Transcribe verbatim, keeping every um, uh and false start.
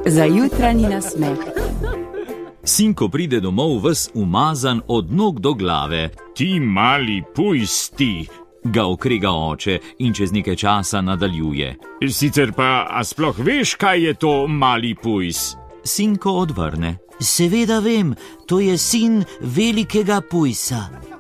Za jutranji nasmeh. Sinko pride domov ves umazan od nog do glave. Ti mali pujs ti, ga okrega oče in čez nekaj časa nadaljuje. Sicer pa, a sploh veš, kaj je to mali pujs? Sinko odvrne. Seveda vem, to je sin velikega pujsa.